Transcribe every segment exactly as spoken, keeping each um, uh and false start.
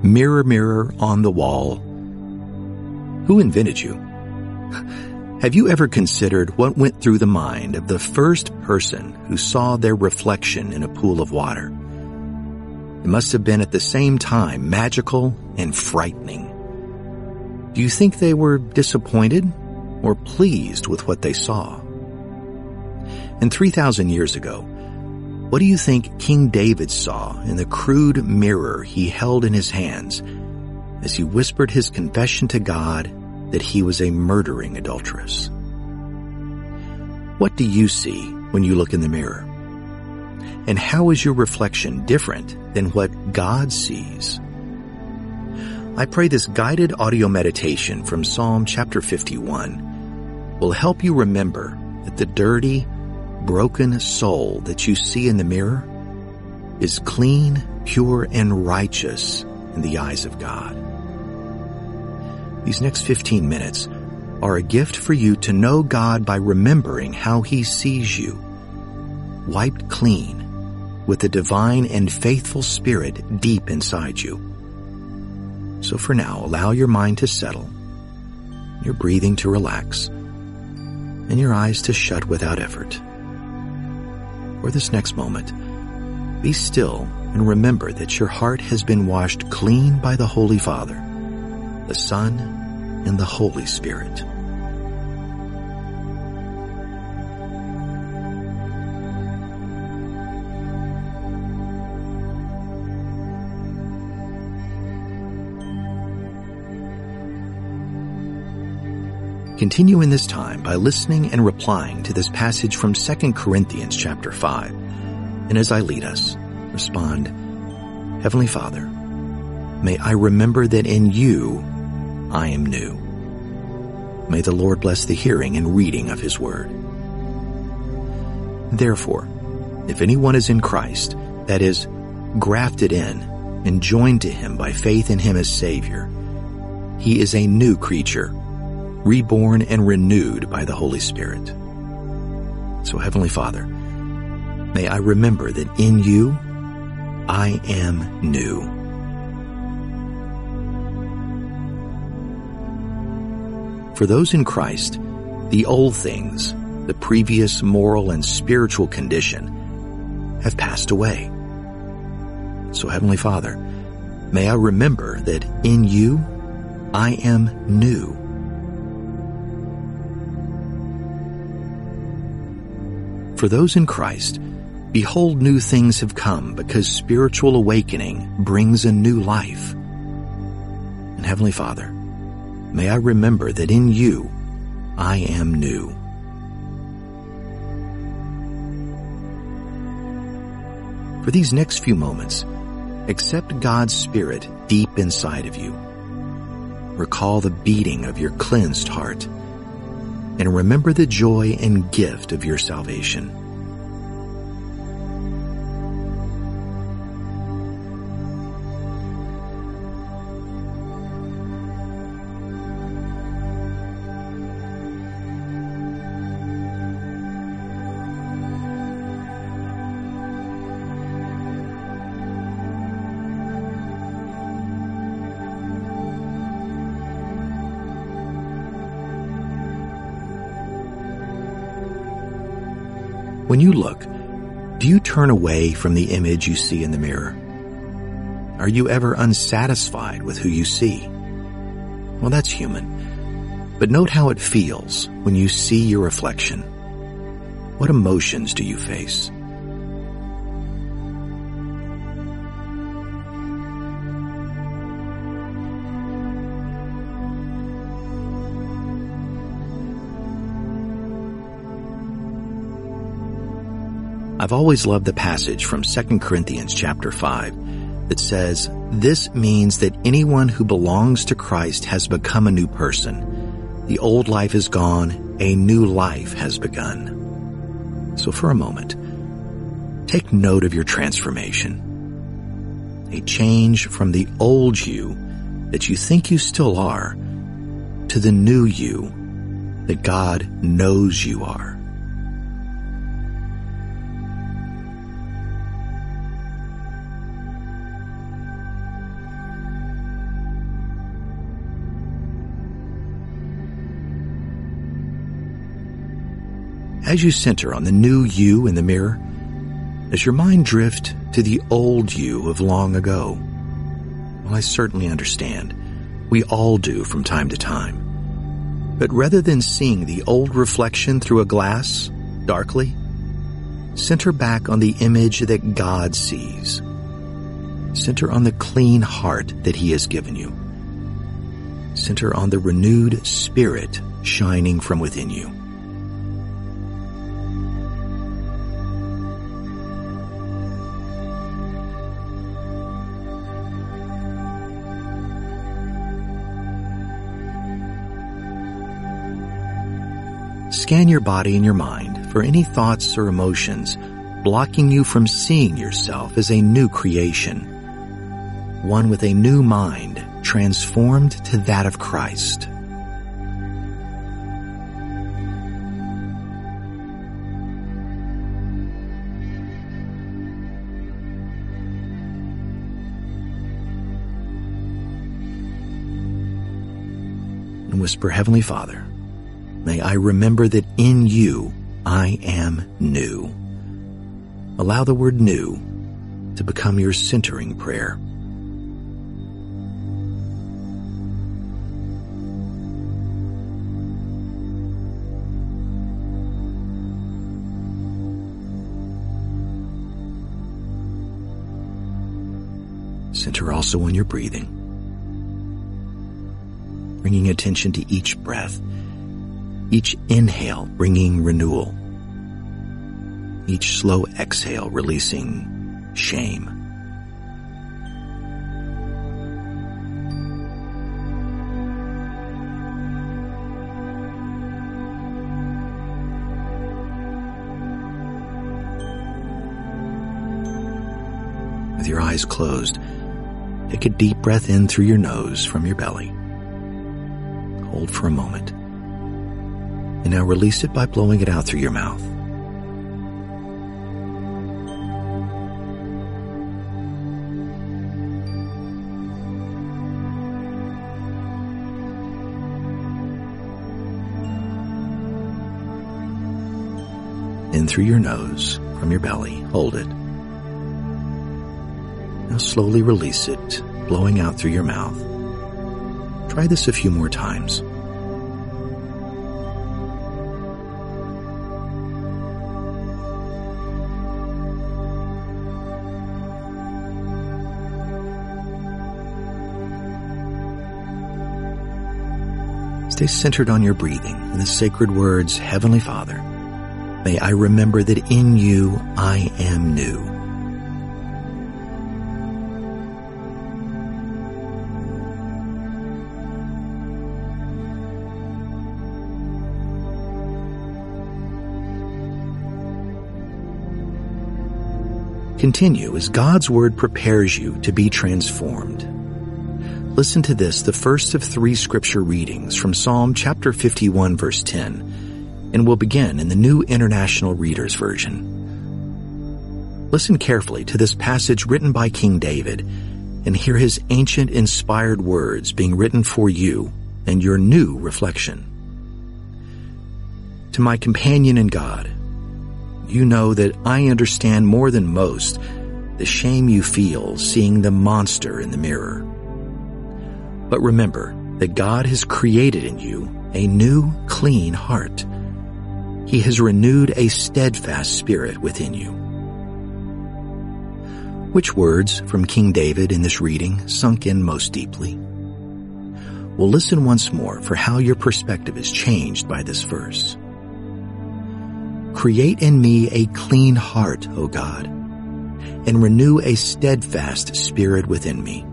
Mirror, mirror on the wall, who invented you? Have you ever considered what went through the mind of the first person who saw their reflection in a pool of water? It must have been at the same time magical and frightening. Do you think they were disappointed or pleased with what they saw? And three thousand years ago, what do you think King David saw in the crude mirror he held in his hands as he whispered his confession to God that he was a murdering adulteress? What do you see when you look in the mirror? And how is your reflection different than what God sees? I pray this guided audio meditation from Psalm chapter fifty-one will help you remember that the dirty, broken soul that you see in the mirror is clean, pure, and righteous in the eyes of God. These next fifteen minutes are a gift for you to know God by remembering how He sees you, wiped clean, with the divine and faithful Spirit deep inside you. So for now, allow your mind to settle, your breathing to relax, and your eyes to shut without effort. For this next moment, be still and remember that your heart has been washed clean by the Holy Father, the Son, and the Holy Spirit. Continue in this time by listening and replying to this passage from Second Corinthians chapter five. And as I lead us, respond, Heavenly Father, may I remember that in you I am new. May the Lord bless the hearing and reading of His word. Therefore, if anyone is in Christ, that is, grafted in and joined to Him by faith in Him as Savior, he is a new creature, reborn and renewed by the Holy Spirit. So, Heavenly Father, may I remember that in you I am new. For those in Christ, the old things, the previous moral and spiritual condition, have passed away. So, Heavenly Father, may I remember that in you I am new. For those in Christ, behold, new things have come because spiritual awakening brings a new life. And Heavenly Father, may I remember that in you I am new. For these next few moments, accept God's Spirit deep inside of you. Recall the beating of your cleansed heart, and remember the joy and gift of your salvation. When you look, do you turn away from the image you see in the mirror? Are you ever unsatisfied with who you see? Well, that's human. But note how it feels when you see your reflection. What emotions do you face? I've always loved the passage from Second Corinthians chapter five that says, "This means that anyone who belongs to Christ has become a new person. The old life is gone, a new life has begun." So for a moment, take note of your transformation. A change from the old you that you think you still are to the new you that God knows you are. As you center on the new you in the mirror, does your mind drift to the old you of long ago? Well, I certainly understand. We all do from time to time. But rather than seeing the old reflection through a glass, darkly, center back on the image that God sees. Center on the clean heart that He has given you. Center on the renewed spirit shining from within you. Scan your body and your mind for any thoughts or emotions blocking you from seeing yourself as a new creation, one with a new mind transformed to that of Christ. And whisper, Heavenly Father, may I remember that in you I am new. Allow the word new to become your centering prayer. Center also on your breathing, bringing attention to each breath. Each inhale bringing renewal. Each slow exhale releasing shame. With your eyes closed, take a deep breath in through your nose from your belly. Hold for a moment. And now release it by blowing it out through your mouth. In through your nose, from your belly, hold it. Now slowly release it, blowing out through your mouth. Try this a few more times. Stay centered on your breathing and the sacred words, Heavenly Father, may I remember that in you I am new. Continue as God's Word prepares you to be transformed. Listen to this, the first of three scripture readings from Psalm chapter fifty-one, verse ten, and we'll begin in the New International Reader's Version. Listen carefully to this passage written by King David and hear his ancient inspired words being written for you and your new reflection. To my companion in God, you know that I understand more than most the shame you feel seeing the monster in the mirror. But remember that God has created in you a new, clean heart. He has renewed a steadfast spirit within you. Which words from King David in this reading sunk in most deeply? Well, listen once more for how your perspective is changed by this verse. Create in me a clean heart, O God, and renew a steadfast spirit within me.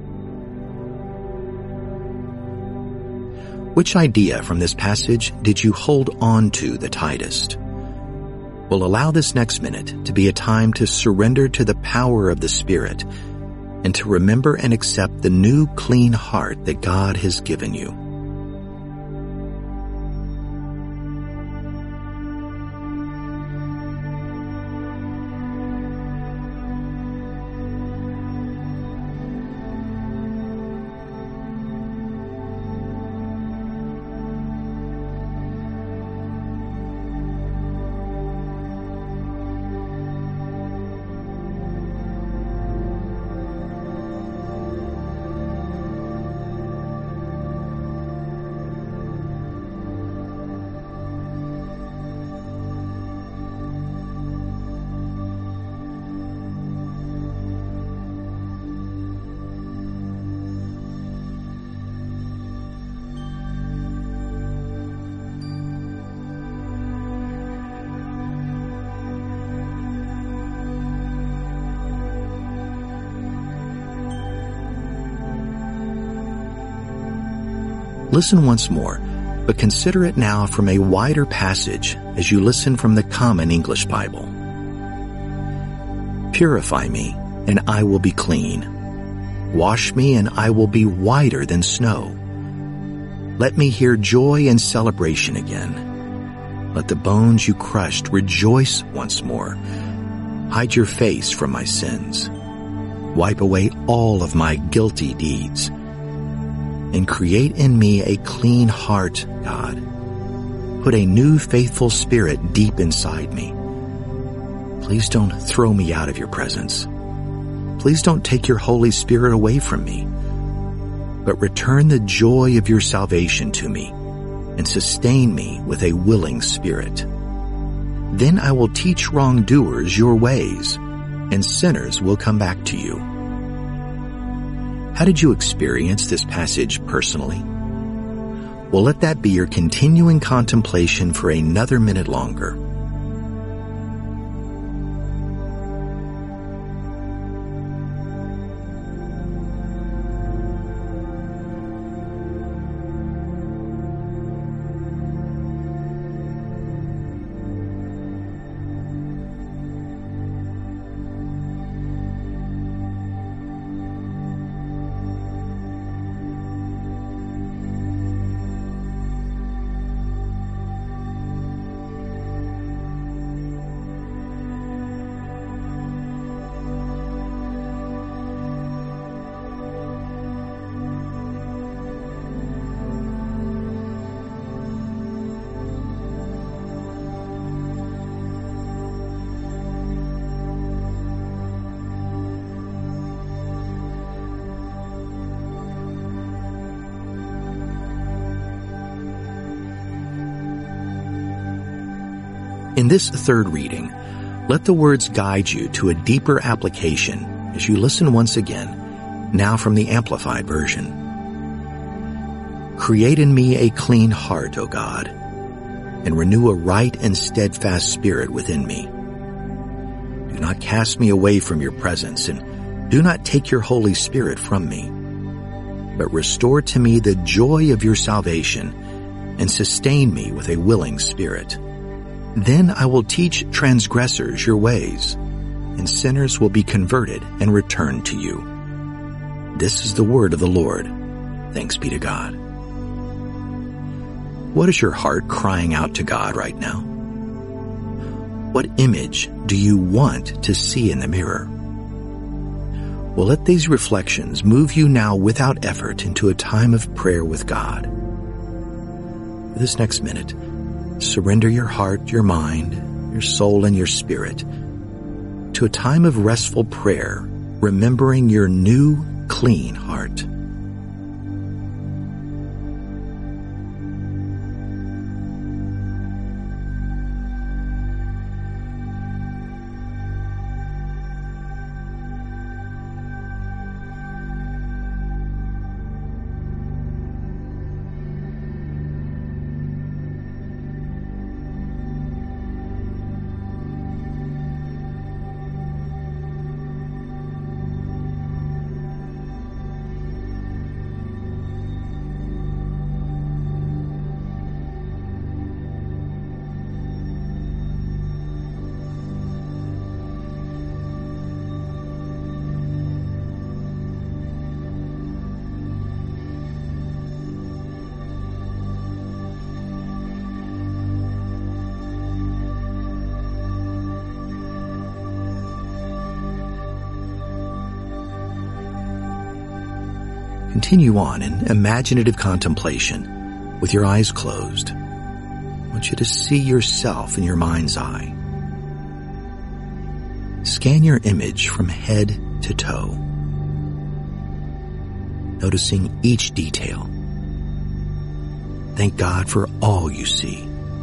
Which idea from this passage did you hold on to the tightest? Well, allow this next minute to be a time to surrender to the power of the Spirit and to remember and accept the new clean heart that God has given you. Listen once more, but consider it now from a wider passage as you listen from the Common English Bible. Purify me, and I will be clean. Wash me, and I will be whiter than snow. Let me hear joy and celebration again. Let the bones you crushed rejoice once more. Hide your face from my sins. Wipe away all of my guilty deeds. And create in me a clean heart, God. Put a new faithful spirit deep inside me. Please don't throw me out of your presence. Please don't take your Holy Spirit away from me, but return the joy of your salvation to me and sustain me with a willing spirit. Then I will teach wrongdoers your ways, and sinners will come back to you. How did you experience this passage personally? Well, let that be your continuing contemplation for another minute longer. In this third reading, let the words guide you to a deeper application as you listen once again, now from the Amplified Version. Create in me a clean heart, O God, and renew a right and steadfast spirit within me. Do not cast me away from your presence, and do not take your Holy Spirit from me, but restore to me the joy of your salvation and sustain me with a willing spirit. Then I will teach transgressors your ways, and sinners will be converted and return to you. This is the word of the Lord. Thanks be to God. What is your heart crying out to God right now? What image do you want to see in the mirror? Well, let these reflections move you now without effort into a time of prayer with God. For this next minute, surrender your heart, your mind, your soul, and your spirit to a time of restful prayer, remembering your new, clean heart. Continue on in imaginative contemplation with your eyes closed. I want you to see yourself in your mind's eye. Scan your image from head to toe, noticing each detail. Thank God for all you see.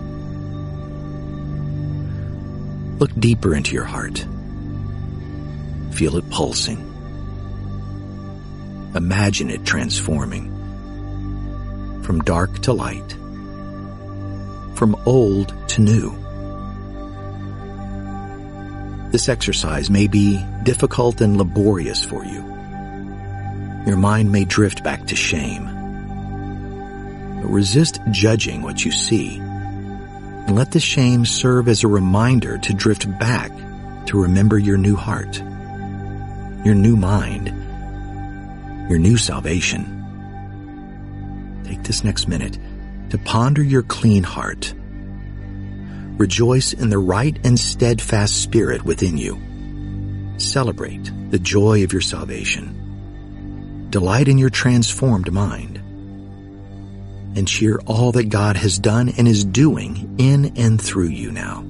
Look deeper into your heart. Feel it pulsing. Imagine it transforming from dark to light, from old to new. This exercise may be difficult and laborious for you. Your mind may drift back to shame. but resist judging what you see. And let the shame serve as a reminder to drift back to remember your new heart, your new mind, your new salvation. Take this next minute to ponder your clean heart. Rejoice in the right and steadfast spirit within you. Celebrate the joy of your salvation. Delight in your transformed mind. And cheer all that God has done and is doing in and through you now.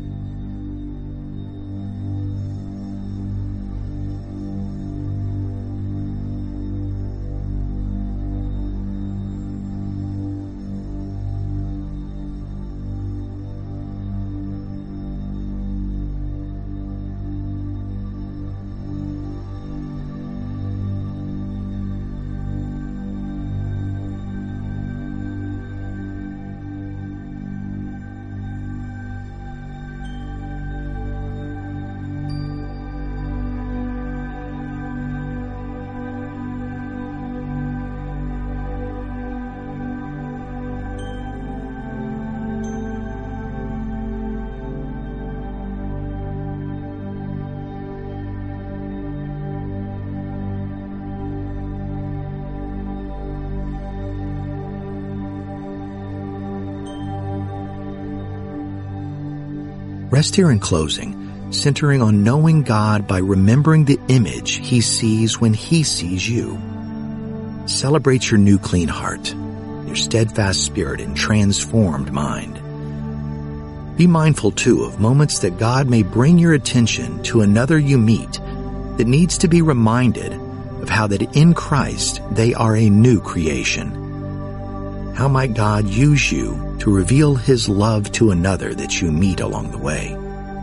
Rest here in closing, centering on knowing God by remembering the image He sees when He sees you. Celebrate your new clean heart, your steadfast spirit and transformed mind. Be mindful, too, of moments that God may bring your attention to another you meet that needs to be reminded of how that in Christ they are a new creation. How might God use you to reveal His love to another that you meet along the way?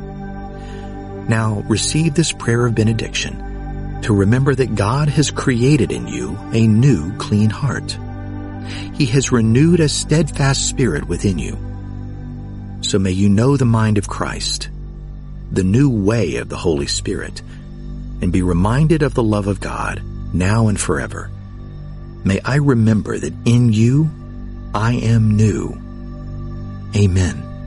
Now receive this prayer of benediction to remember that God has created in you a new clean heart. He has renewed a steadfast spirit within you. So may you know the mind of Christ, the new way of the Holy Spirit, and be reminded of the love of God now and forever. May I remember that in you I am new. Amen.